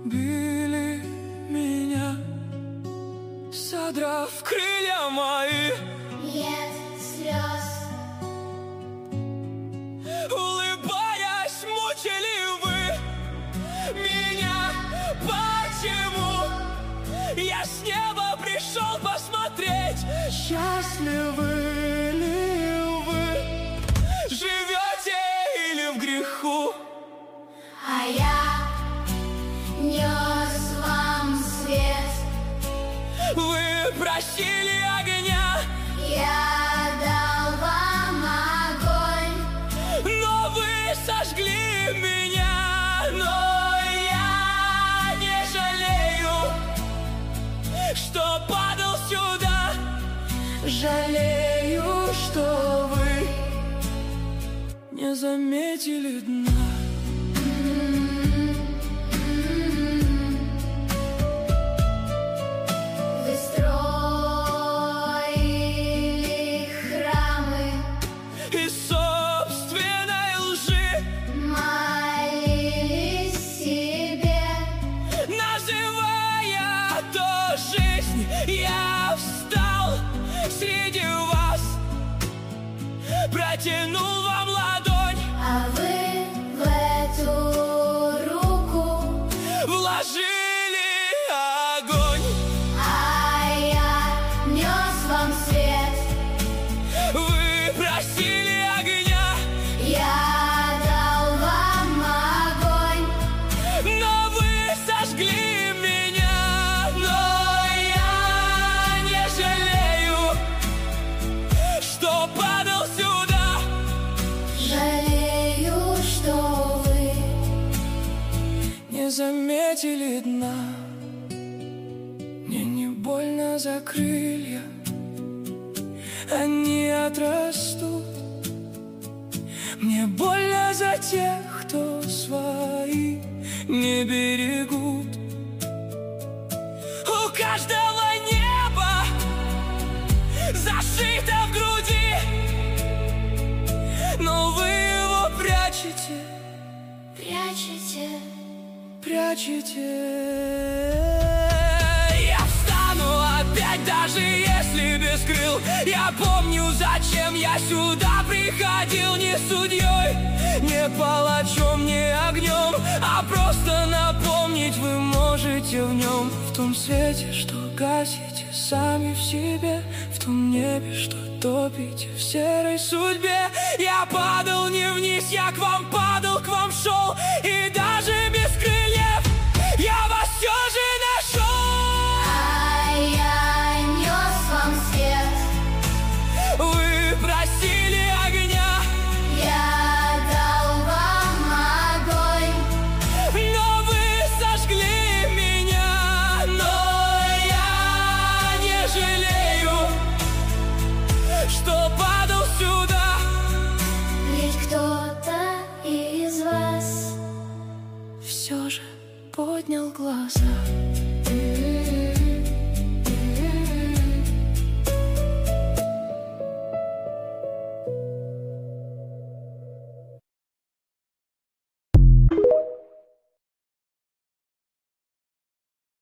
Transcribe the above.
били меня, содрав крылья мои. Нет слез. Улыбаясь, мучили вы меня. Почему я с неба пришел посмотреть? Счастливы ли вы? Живете или в греху? А я нес вам свет. Вы просили огня, Я дал вам огонь. но вы сожгли меня. Но я не жалею, что падал сюда. Жалею, что вы не заметили дна. Вы строили храмы, Из собственной лжи молились себе. называя то жизнь, я встал среди вас, протянул вам ладонь, А вы в эту руку, вложили огонь. а я нес вам свет. Вы просили огня, Я дал вам огонь. но вы сожгли меня. Но я не жалею, что падал сюда. Жалею, что вы Не заметили дна. Мне не больно за крылья, они отрастут. Мне больно за тех, кто свои не берегут. У каждого небо зашито в груди, но вы его прячете, прячете. Я встану опять, даже если без крыл. Я помню, зачем я сюда приходил. Не судьей, не палачом, не огнем, а просто напомнить вы можете в нем. В том свете, что гасите сами в себе, в том небе, что топите в серой судьбе. Я падал не вниз, я к вам падал.